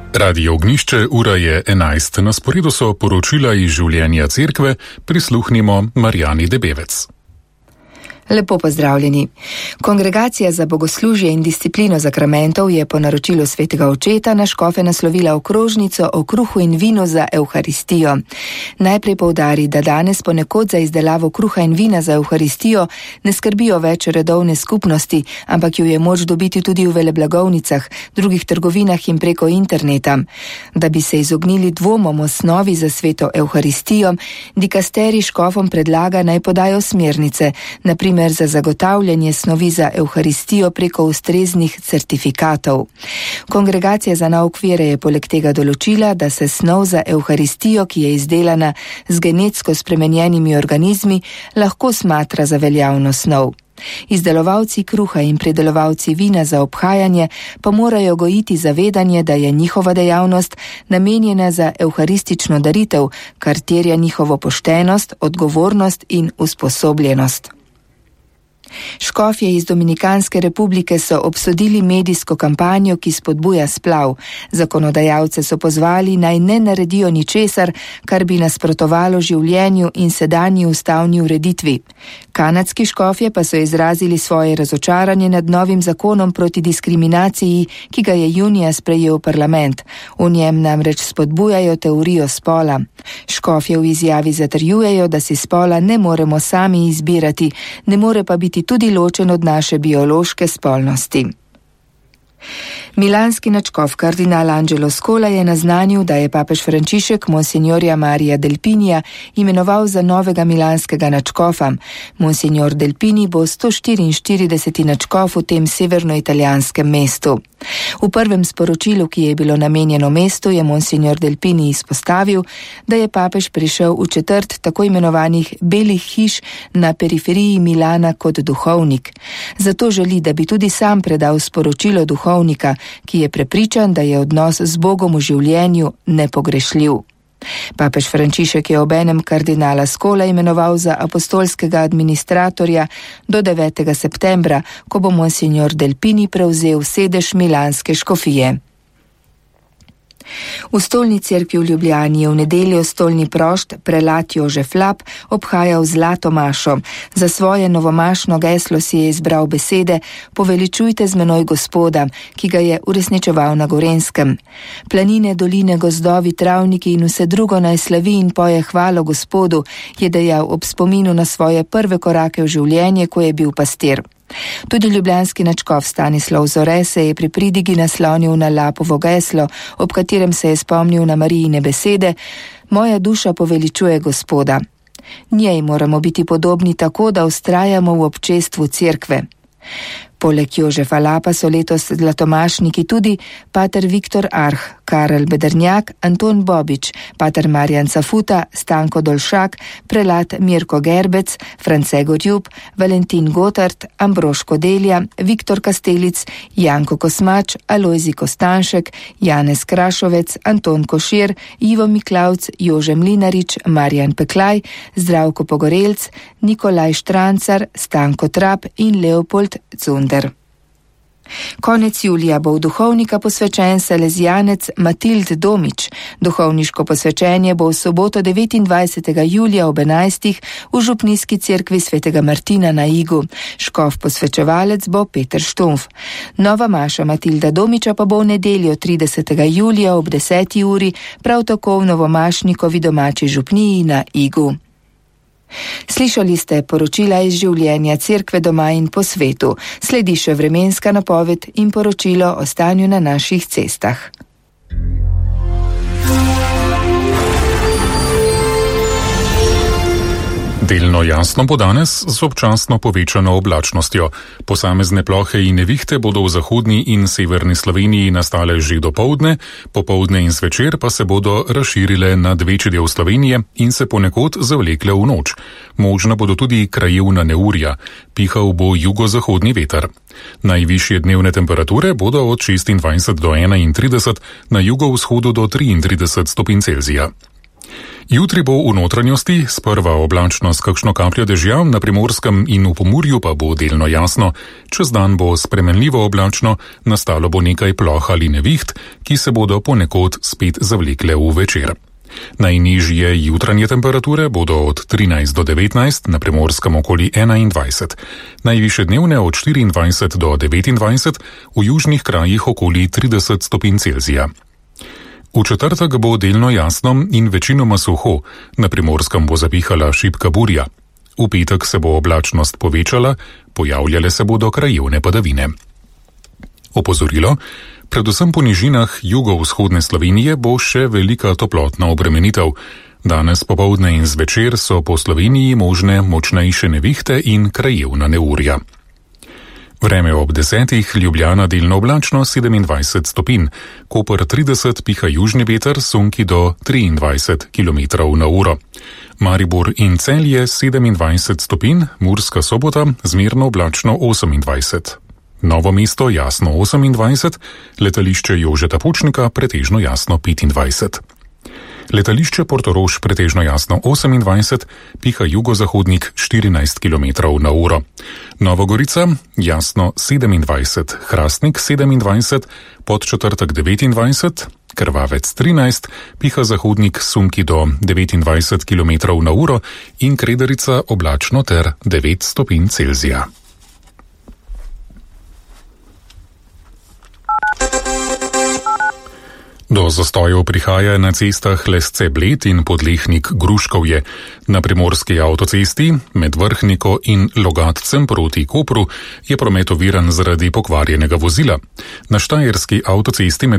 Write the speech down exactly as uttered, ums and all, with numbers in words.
Radio Ognišče, ura je enajst. Na sporedu so poročila iz življenja cerkve, prisluhnimo Marjani Debevec. Lepo pozdravljeni. Kongregacija za bogoslužje in disciplino zakramentov je po naročilu svetega očeta na škofe naslovila okrožnico o kruhu in vinu za Evharistijo. Najprej poudari, da danes ponekod za izdelavo kruha in vina za Evharistijo ne skrbijo več redovne skupnosti, ampak jo je moč dobiti tudi v veleblagovnicah, drugih trgovinah in preko interneta. Da bi se izognili dvomom o osnovi za sveto Evharistijo, dikasteri škofom predlaga naj podajo smernice, na primer za zagotavljanje snovi za Evharistijo preko ustreznih certifikatov. Kongregacija za nauk vere je poleg tega določila, da se snov za Evharistijo, ki je izdelana z genetsko spremenjenimi organizmi, lahko smatra za veljavno snov. Izdelovalci kruha in predelovalci vina za obhajanje pa morajo gojiti zavedanje, da je njihova dejavnost namenjena za evharistično daritev, kar terja njihovo poštenost, odgovornost in usposobljenost. Škofje iz Dominikanske republike so obsodili medijsko kampanjo, ki spodbuja splav. Zakonodajalce so pozvali, naj ne naredijo ničesar, kar bi nasprotovalo življenju in sedanji ustavni ureditvi. Kanadski škofje pa so izrazili svoje razočaranje nad novim zakonom proti diskriminaciji, ki ga je junija sprejel parlament. V njem namreč spodbujajo teorijo spola. Škofje v izjavi zatrjujejo, da si spola ne moremo sami izbirati, ne more pa biti tudi ločen od naše biološke spolnosti. Milanski nadškof kardinal Angelo Scola je naznanil, da je papež Frančišek monsignorja Marija Delpinija imenoval za novega milanskega nadškofa. Monsignor Delpini bo sto štiriinštirideseti nadškof v tem severnoitalijanskem mestu. V prvem sporočilu, ki je bilo namenjeno mestu, je monsignor Delpini izpostavil, da je papež prišel v četrt tako imenovanih belih hiš na periferiji Milana kot duhovnik. Zato želi, da bi tudi sam predal sporočilo duhovnika, ki je prepričan, da je odnos z Bogom v življenju nepogrešljiv. Papež Frančišek je obenem kardinala Scola imenoval za apostolskega administratorja do devetega septembra, ko bo monsignor Delpini prevzel sedež milanske škofije. V stolni cerkvi v Ljubljani je v nedeljo stolni prošt prelat Jožef Lap obhajal zlato mašo. Za svoje novomašno geslo si je izbral besede Poveličujte z menoj Gospoda, ki ga je uresničeval na Gorenjskem. Planine, doline, gozdovi, travniki in vse drugo naj slavi in poje hvalo Gospodu, je dejal ob spominu na svoje prve korake v življenje, ko je bil pastir. Tudi ljubljanski nadškof Stanislav Zore se je pri pridigi naslonil na Lapovo geslo, ob katerem se je spomnil na Marijine besede Moja duša poveličuje Gospoda. Njej moramo biti podobni tako, da vztrajamo v občestvu cerkve. Poleg Jožefa Lapa so letos zlatomašniki tudi pater Viktor Arh, Karel Bedernjak, Anton Bobič, pater Marjan Cafuta, Stanko Dolšak, prelat Mirko Gerbec, France Gorjub, Valentin Gotard, Ambrož Kodelja, Viktor Kastelic, Janko Kosmač, Alojzi Kostanšek, Janez Krašovec, Anton Košir, Ivo Miklavc, Jože Mlinarič, Marjan Peklaj, Zdravko Pogorelc, Nikolaj Štrancar, Stanko Trap in Leopold Cunder. Konec julija bo v duhovnika posvečen salezijanec Matild Domič. Duhovniško posvečenje bo v soboto devetindvajsetega julija ob enajstih v župnijski cerkvi svetega Martina na Igu. Škof posvečevalec bo Peter Štumf. Nova maša Matilda Domiča pa bo v nedeljo tridesetega julija ob deseti uri prav tako v novomašnikovi domači župniji na Igu. Slišali ste poročila iz življenja cerkve doma in po svetu. Sledi še vremenska napoved in poročilo o stanju na naših cestah. Delno jasno bo danes z občasno povečano oblačnostjo. Posamezne plohe in nevihte bodo v zahodni in severni Sloveniji nastale že dopoldne, popoldne in zvečer pa se bodo razširile nad večji del Slovenije in se ponekod zavlekle v noč. Možna bodo tudi krajevna neurja. Pihal bo jugozahodni veter. Najvišje dnevne temperature bodo od šestindvajset do enaintrideset, na jugovzhodu do triintrideset stopinj Celzija. Jutri bo v notranjosti sprva oblačno s kakšno kapljo dežja, na Primorskem in v Pomurju pa bo delno jasno. Čez dan bo spremenljivo oblačno, nastalo bo nekaj ploh ali neviht, ki se bodo ponekod spet zavlekle v večer. Najnižje jutranje temperature bodo od trinajst do devetnajst, na Primorskem okoli enaindvajset. Najvišje dnevne od štiriindvajset do devetindvajset, v južnih krajih okoli trideset stopinj Celzija. V četrtek bo delno jasno in večinoma suho, na Primorskem bo zapihala šibka burja. V petek se bo oblačnost povečala, pojavljale se bodo krajevne padavine. Opozorilo: predvsem po nižinah jugovzhodne Slovenije bo še velika toplotna obremenitev. Danes popoldne in zvečer so po Sloveniji možne močnejše nevihte in krajevna neurja. Vreme ob desetih, Ljubljana delno oblačno sedemindvajset stopinj, Koper trideset, piha južni veter, sunki do triindvajset kilometrov na uro. Maribor in Celje sedemindvajset stopinj, Murska Sobota zmerno oblačno osemindvajset. Novo mesto jasno osemindvajset, letališče Jožeta Pučnika pretežno jasno petindvajset. Letališče Portorož pretežno jasno osemindvajset, piha jugozahodnik štirinajst kilometrov na uro. Novogorica jasno sedemindvajset, Hrastnik sedemindvajset, Podčetrtek devetindvajset, Krvavec trinajst, piha zahodnik sunki do devetindvajset kilometrov na uro in Kredarica oblačno ter devet stopinj Celzija. Do zastojev prihaja na cestah Lesce-Bled in Podlehnik-Gruškovje. Na primorski avtocesti med Vrhniko in Logatcem proti Kopru je promet oviran zaradi pokvarjenega vozila. Na štajerski avtocesti med